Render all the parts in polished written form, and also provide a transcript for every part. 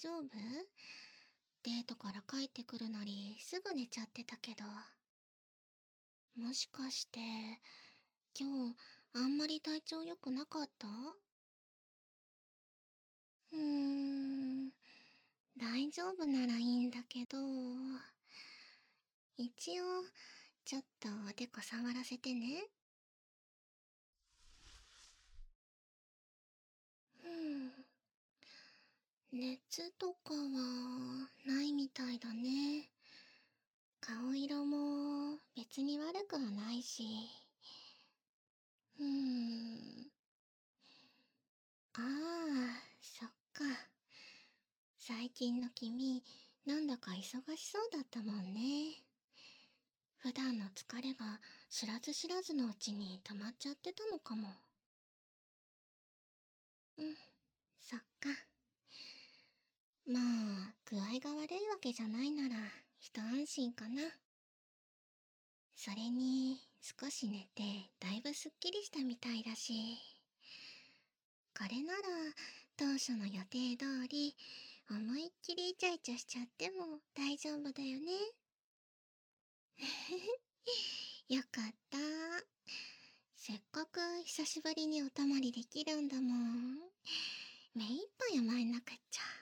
丈夫？デートから帰ってくるなりすぐ寝ちゃってたけど。もしかして、今日あんまり体調良くなかった？うーん、大丈夫ならいいんだけど、一応、ちょっとおでこ触らせてね。うん、熱とかはないみたいだね。顔色も別に悪くはないし。うーん。ああ、そっか。最近の君、なんだか忙しそうだったもんね。普段の疲れが知らず知らずのうちに溜まっちゃってたのかも。うん、そっか。まあ、具合が悪いわけじゃないなら、一安心かな。それに、少し寝て、だいぶすっきりしたみたいだし。これなら、当初の予定通り、思いっきりイチャイチャしちゃっても大丈夫だよね。よかった。せっかく久しぶりにお泊まりできるんだもん。目いっぱい甘えなくっちゃ。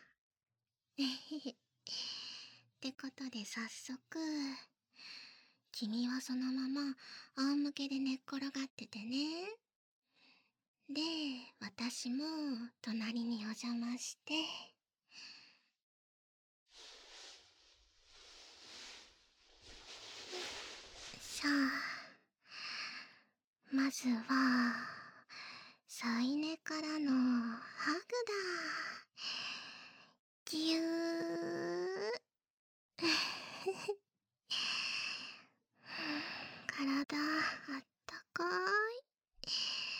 ってことで早速、君はそのまま仰向けで寝っ転がっててね。で、私も隣にお邪魔して、さあ、まずは、添い寝からのハグだ。ぎゅー。体あったかい。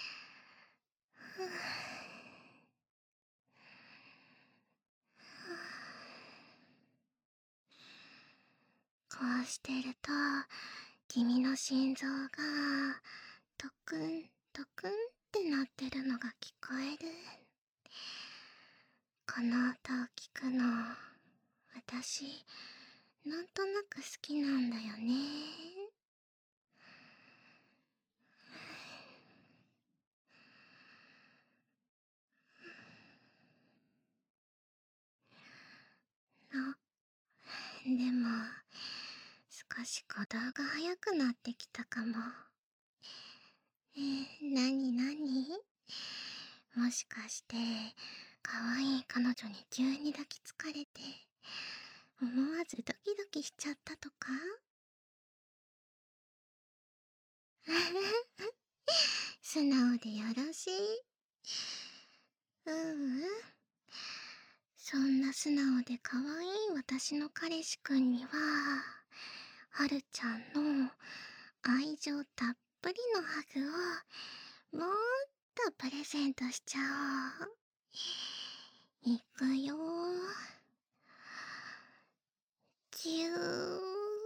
こうしてると、君の心臓がトクントクンってなってるのが聞こえる。この音を聞くの、私なんとなく好きなんだよね。でも少し鼓動が速くなってきたかも。なになに？もしかして可愛い彼女に急に抱きつかれて思わずドキドキしちゃったとか？素直でよろしい。ううん。そんな素直で可愛い私の彼氏くんには、はるちゃんの愛情たっぷりのハグをもっとプレゼントしちゃおう。いくよー。ぎゅー。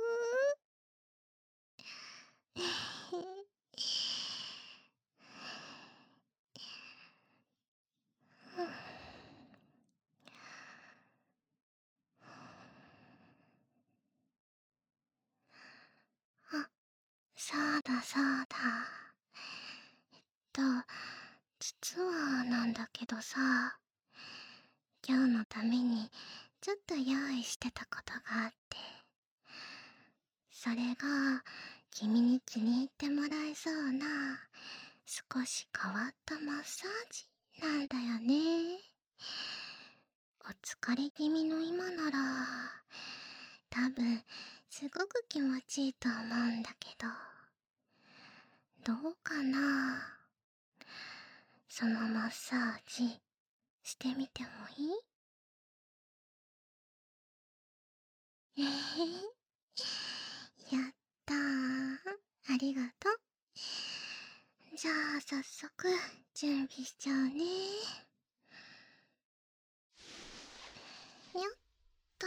あ、そうだそうだ。と、実はなんだけどさ、今日のためにちょっと用意してたことがあって、それが君に気に入ってもらえそうな少し変わったマッサージなんだよね。お疲れ気味の今なら多分すごく気持ちいいと思うんだけど、どうかな？そのマッサージしてみてもいい？えへへ、やったー。ありがとう。じゃあ早速準備しちゃうね。よっと。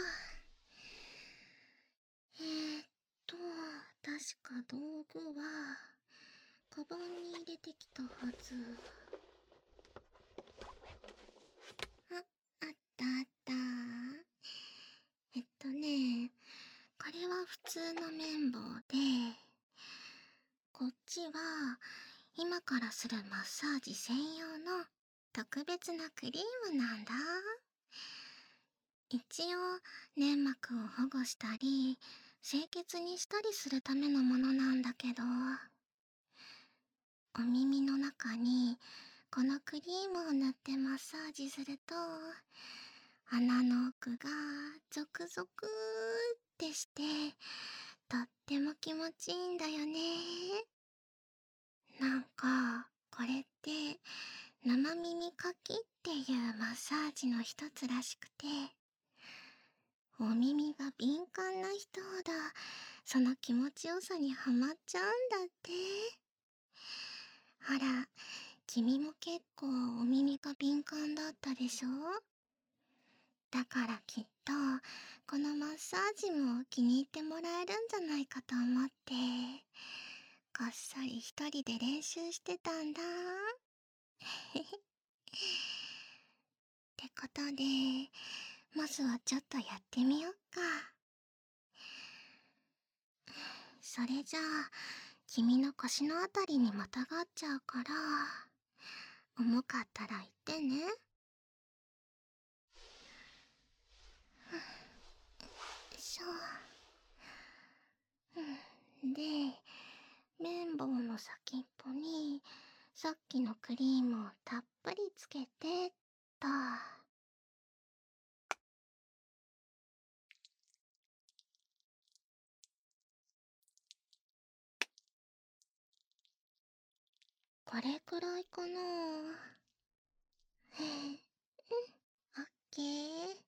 えーっと、確か道具はカバンに入れてきたはず。あったあった。 普通の綿棒で、こっちは今からするマッサージ専用の特別なクリームなんだ。一応粘膜を保護したり清潔にしたりするためのものなんだけど、お耳の中にこのクリームを塗ってマッサージすると、鼻の奥がゾクゾクってしてとっても気持ちいいんだよね。なんかこれって生耳かきっていうマッサージの一つらしくて、お耳が敏感な人ほどその気持ちよさにハマっちゃうんだって。ほら、君も結構お耳が敏感だったでしょ？だからきっとこのマッサージも気に入ってもらえるんじゃないかと思って、こっそり一人で練習してたんだ。ってことで、まずはちょっとやってみよっか。それじゃあ、君の腰のあたりにまたがっちゃうから、重かったら言ってね。しょ。で、綿棒の先っぽにさっきのクリームをたっぷりつけてっと。これくらいかな。オッケー。